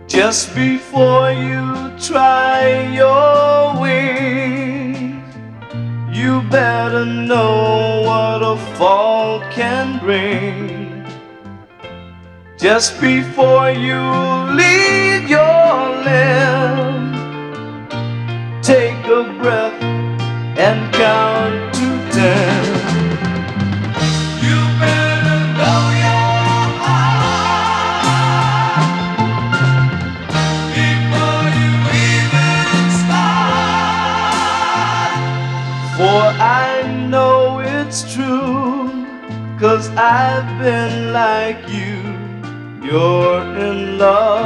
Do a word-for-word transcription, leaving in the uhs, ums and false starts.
Just before you try your wings, you better know what a fall can bring. Just before you leave your land, take a breath and count to ten. You better know your heart before you even start. For I know it's true, 'cause I've been like you. You're in love.